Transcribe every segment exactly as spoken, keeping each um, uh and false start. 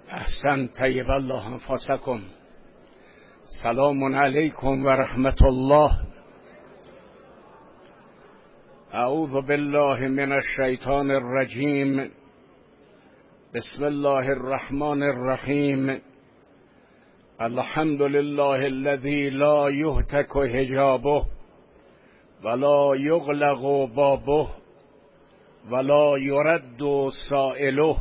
احسن طیب الله انفاسکم. سلام علیکم و رحمت الله. اعوذ بالله من الشیطان الرجیم. بسم الله الرحمن الرحیم. الحمد لله الذي لا يهتك حجابه ولا يغلق بابه ولا يرد سائله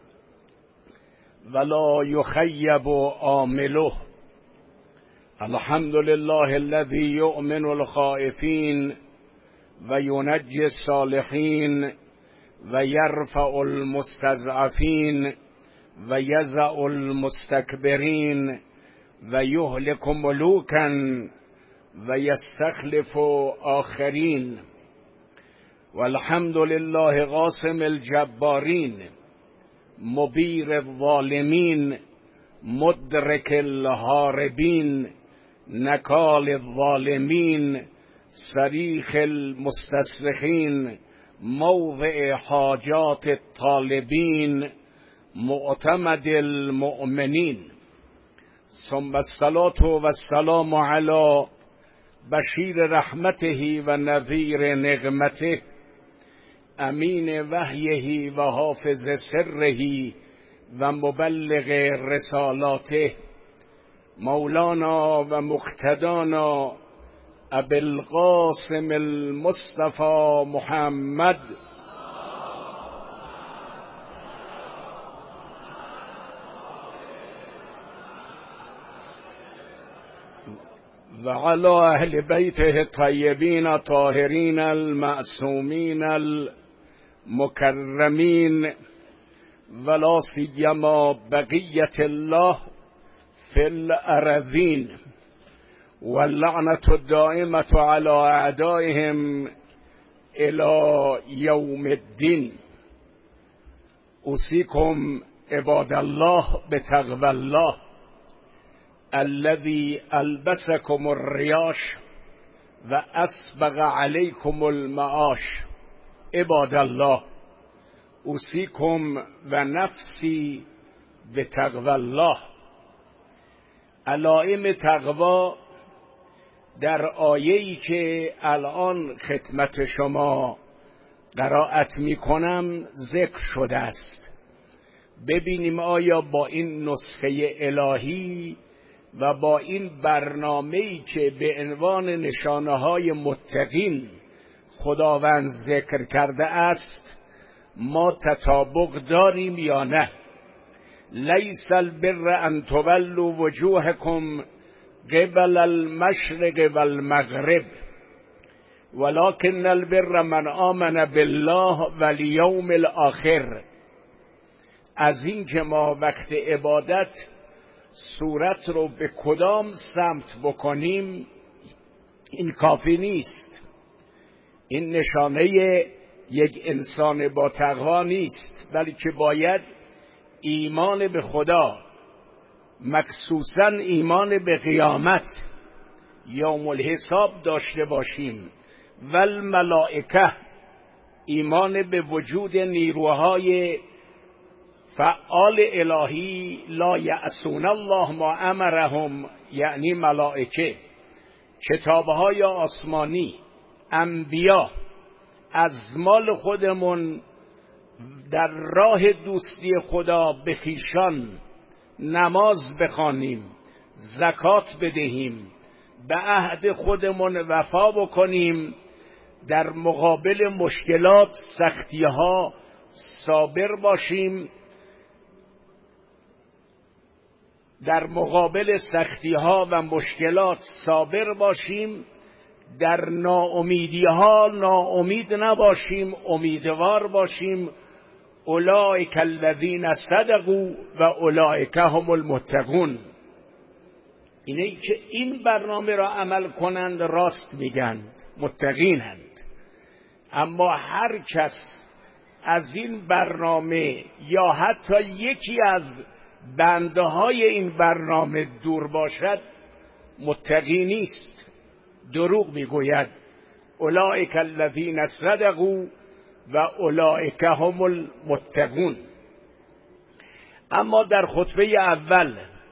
ولا يخيب عامله. الحمد لله الذي يؤمن الخائفين وينجي الصالحين ويرفع المستضعفين ويزع المستكبرين ويهلك ملوكا ويستخلف آخرين. والحمد لله قاسم الجبارين مبیر الظالمین مدرک الهاربین نکال الظالمین صریخ المستصرخین موضع حاجات الطالبین معتمد المؤمنین. ثم الصلاة والسلام علی بشیر رحمته و نذیر نقمته امین وحیه و حافظ سره و مبلغ رسالاته مولانا و مقتدانا ابی القاسم المصطفى محمد و علی اهل بیته الطیبین الطاهرین المعصومین المکرمین ولا سیما بقیة الله فی الارضین واللعنة الدائمة على اعدائهم الى یوم الدین. اوصیکم عباد الله بتقوی الله الذي البسكم الریاش و اسبغ علیکم المعاش. عباد الله اوصیکم و نفسی بتقوی الله. علائم تقوا در آیه‌ای که الان خدمت شما قرائت می کنم ذکر شده است. ببینیم آیا با این نسخه الهی و با این برنامه‌ای که به عنوان نشانه‌های متقین خداوند ذکر کرده است ما تطابق داریم یا نه. لیس البر ان تولوا وجوهکم قبل المشرق والمغرب ولكن البر من آمن بالله والیوم الاخر. از این که ما وقت عبادت صورت رو به کدام سمت بکنیم این کافی نیست. این نشانه یک انسان با تقوا نیست، بلکه باید ایمان به خدا، مخصوصا ایمان به قیامت، یوم الحساب داشته باشیم. والملائکه، ایمان به وجود نیروهای فعال الهی. لا یعصون الله ما امرهم، یعنی ملائکه، کتابهای آسمانی، انبیا. از مال خودمون در راه دوستی خدا به خویشان نماز بخوانیم، زکات بدهیم، به عهد خودمون وفا بکنیم، در مقابل مشکلات سختی‌ها صابر باشیم، در مقابل سختی‌ها و مشکلات صابر باشیم، در ناامیدی‌ها ناامید نباشیم، امیدوار باشیم. اولئک الذین صدقوا و اولئک هم المتقون. اینه که این برنامه را عمل کنند راست میگند، متقینند. اما هر کس از این برنامه یا حتی یکی از بنده های این برنامه دور باشد متقی نیست، دروغ میگوید. اولئک الذین صدقوا و اولئک هم المتقون. اما در خطبه اول،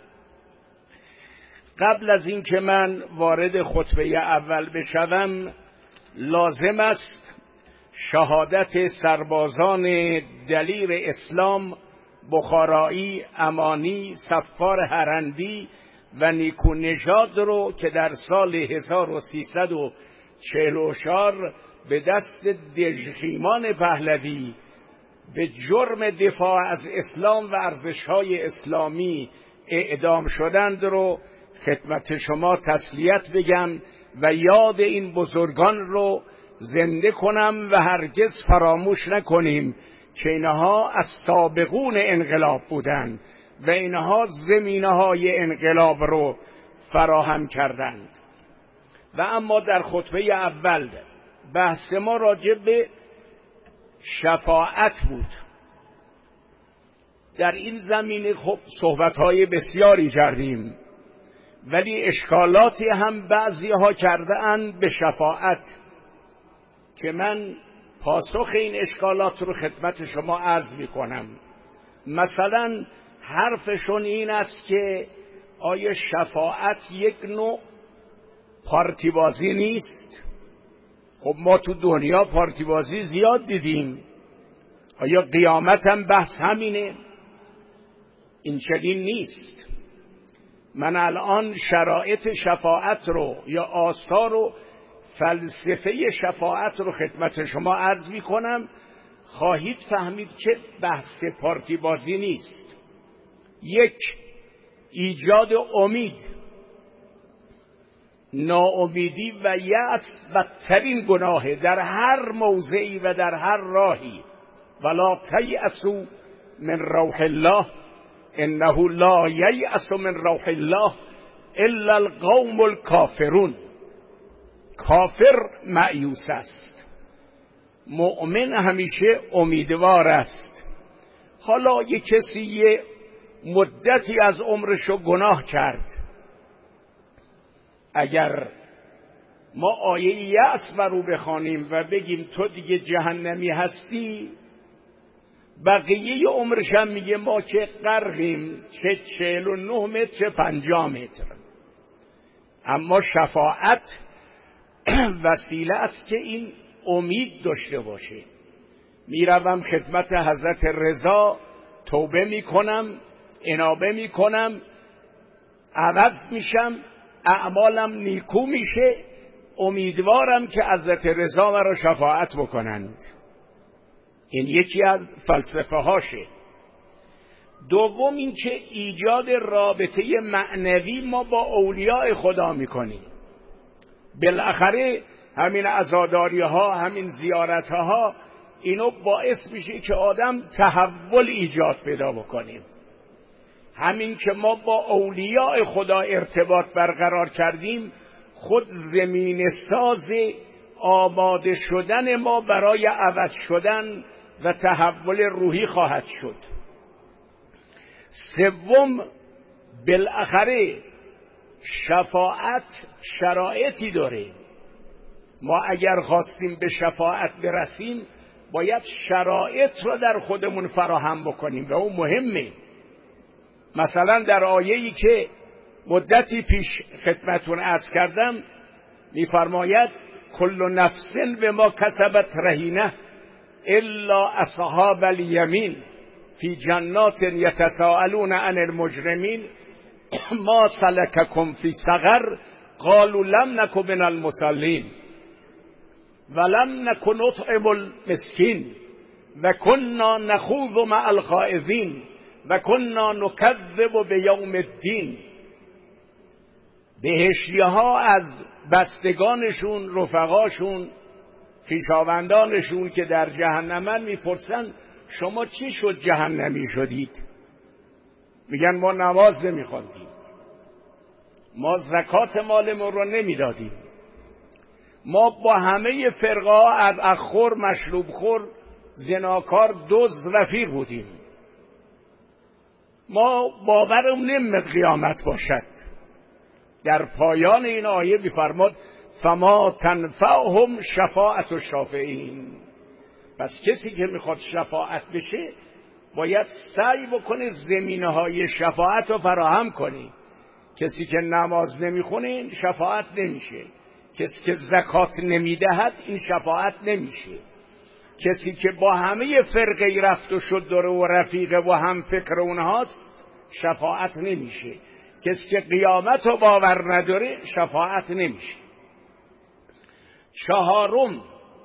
قبل از این که من وارد خطبه اول بشوم، لازم است شهادت سربازان دلیر اسلام بخارایی، امانی، صفار هرندی و نیکو نژاد رو که در سال هزار و سیصد و چهل و چهار به دست دژخیمان پهلوی به جرم دفاع از اسلام و ارزش‌های اسلامی اعدام شدند رو خدمت شما تسلیت بگم و یاد این بزرگان رو زنده کنم و هرگز فراموش نکنیم که اینها از سابقون انقلاب بودند و اینها زمینه‌های انقلاب رو فراهم کردند. و اما در خطبه اول بحث ما راجع به شفاعت بود. در این زمینه خب صحبت‌های بسیاری کردیم، ولی اشکالاتی هم بعضی ها کرده اند به شفاعت که من پاسخ این اشکالات رو خدمت شما عرض می کنم. مثلا حرفشون این است که آیا شفاعت یک نوع پارتی بازی نیست؟ خب ما تو دنیا پارتی بازی زیاد دیدیم، آیا قیامت هم بحث همینه؟ این چنین نیست. من الان شرایط شفاعت رو یا آثار و فلسفه شفاعت رو خدمت شما عرض می کنم، خواهید فهمید که بحث پارتی بازی نیست. یک، ایجاد امید. ناامیدی و یأس بدترین گناهه در هر موضعی و در هر راهی. ولا تیأسوا من روح الله انه لا ییأس من روح الله الا القوم الکافرون. کافر مأیوس است، مؤمن همیشه امیدوار است. حالا یک کسی یه مدتی از عمرشو گناه کرد، اگر ما آیه یأس بر او بخوانیم و بگیم تو دیگه جهنمی هستی، بقیه عمرش هم میگه ما که غرقیم، چه چهل و نه متر چه پنجاه متر. اما شفاعت وسیله است که این امید داشته باشه. میروم خدمت حضرت رضا، توبه میکنم، انابه میکنم، عوض میشم، اعمالم نیکو میشه، امیدوارم که حضرت رضا مرا شفاعت بکنند. این یکی از فلسفه هاشه. دوم این که ایجاد رابطه معنوی ما با اولیاء خدا میکنیم. بالاخره همین عزاداری ها، همین زیارت ها، اینو باعث میشه که آدم تحول ایجاد پیدا بکنیم. همین که ما با اولیاء خدا ارتباط برقرار کردیم، خود زمین ساز آماده شدن ما برای عوض شدن و تحول روحی خواهد شد. سوم، بالاخره شفاعت شرایطی داره. ما اگر خواستیم به شفاعت برسیم باید شرایط رو در خودمون فراهم بکنیم و اون مهمه. مثلا در آیه‌ای که مدتی پیش خدمتون عرض کردم می‌فرماید کل نفس بما کسبت رهینه الا اصحاب الیمین فی جنات یتساءلون عن المجرمین ما سلککم فی سقر قالوا لم نک من المصلین ولم نک نطعم المسکین و کنا نخوض مع الخائضین و کنا نکذب بیوم الدین. بهشتی‌ها از بستگانشون، رفقاشون، خویشاوندانشون که در جهنمن میپرسن شما چی شد جهنمی شدید؟ میگن ما نماز نمیخواندیم، ما زکات مالمون رو نمیدادیم، ما با همه فرقه ها ادعخور، مشروب خور، زناکار، دزد رفیق بودیم، ما باورم نمیاد قیامت باشد. در پایان این آیه میفرماد فما تنفعهم شفاعت الشافعین. پس کسی که میخواد شفاعت بشه باید سعی بکنه زمینه‌های شفاعت رو فراهم کنی. کسی که نماز نمیخونه این شفاعت نمیشه، کسی که زکات نمیدهد این شفاعت نمیشه، کسی که با همه فرقه رفت و شد داره و رفیقه و هم فکر اونهاست شفاعت نمیشه، کسی که قیامت رو باور نداره شفاعت نمیشه. چهارم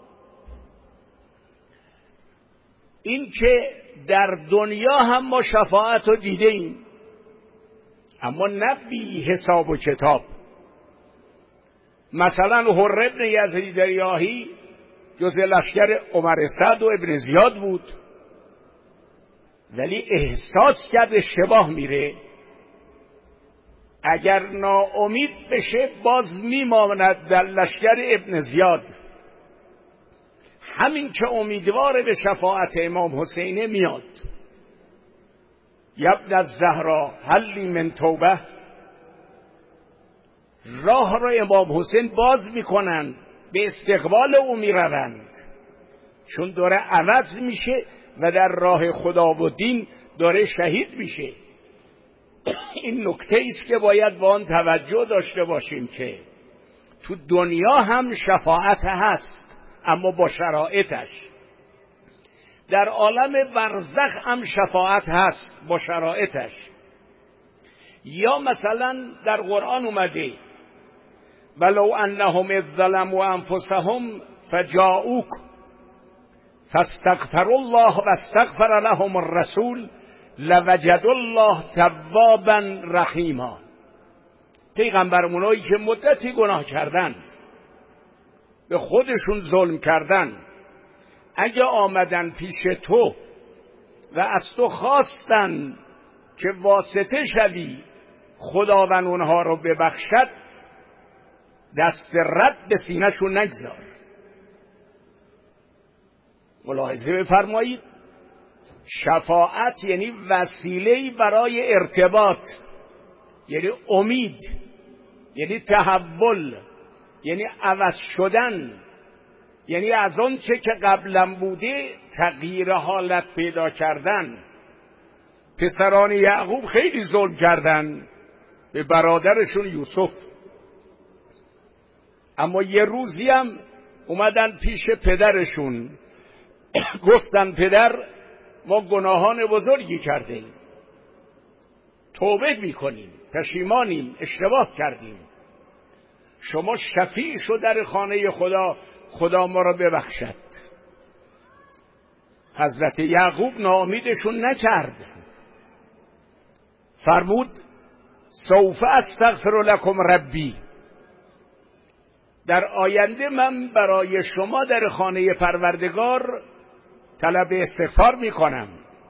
این که در دنیا هم ما شفاعت رو دیده ایم، اما نه بی حساب و کتاب. مثلا حر ابن یزید ریاحی جز لشکر عمر سعد و ابن زیاد بود، ولی احساس کرد اشتباه میره، اگر ناامید بشه باز میماند در لشکر ابن زیاد. همین که امیدوار به شفاعت امام حسینه میاد. یبن الزهرا هل من توبه، راه را امام حسین باز میکنند، به استقبال او میروند، چون داره عوض میشه و در راه خدا و دین داره شهید میشه. این نکته است که باید با آن توجه داشته باشیم که تو دنیا هم شفاعت هست، اما با شرایطش. در عالم برزخ هم شفاعت هست با شرایطش. یا مثلا در قرآن اومده ولو انهم اذ ظلموا انفسهم فجاءوک فاستغفروا الله واستغفر لهم الرسول لوجدوا الله توابا رحیما. پیغمبرمونایی که مدتی گناه کردند، به خودشون ظلم کردن، اگه آمدن پیش تو و از تو خواستن که واسطه شوی خداوند اونها رو ببخشد، دست رد به سینه‌شون نگذار. ملاحظه بفرمایید، شفاعت یعنی وسیله‌ای برای ارتباط، یعنی امید، یعنی تحول، یعنی عوض شدن، یعنی از آن چه که قبلا بوده تغییر حالت پیدا کردن. پسران یعقوب خیلی ظلم کردن به برادرشون یوسف، اما یه روزی هم اومدن پیش پدرشون گفتن پدر ما گناهان بزرگی کردیم، توبه میکنیم، پشیمانیم، اشتباه کردیم، شما شفیع شو در خانه خدا، خدا ما را ببخشد. حضرت یعقوب ناامیدشون نکرد، فرمود سوف استغفر لکم ربی، در آینده من برای شما در خانه پروردگار طلب استغفار میکنم.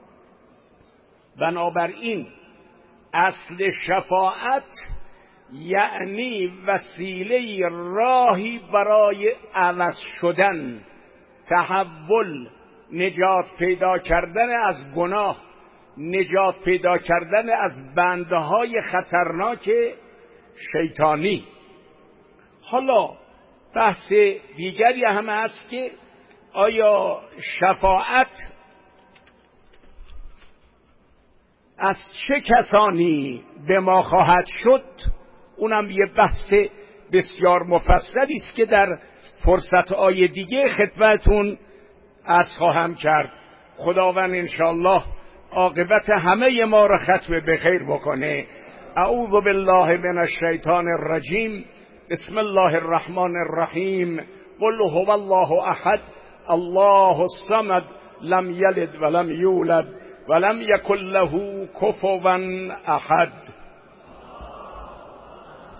بنابراین اصل شفاعت یعنی وسیله راهی برای عوض شدن، تحول، نجات پیدا کردن از گناه، نجات پیدا کردن از بندهای خطرناک شیطانی. حالا بحث دیگری هم هست که آیا شفاعت از چه کسانی به ما خواهد شد؟ اونم یه بحث بسیار مفصلی است که در فرصت‌های دیگه خدمتتون عرض خواهم کرد. خداوند انشاءالله عاقبت همه ما را ختم بخیر بکنه. اعوذ بالله من الشیطان الرجیم. بسم الله الرحمن الرحیم. قل هو الله احد الله الصمد لم یلد ولم یولد ولم یکن له کفوا احد.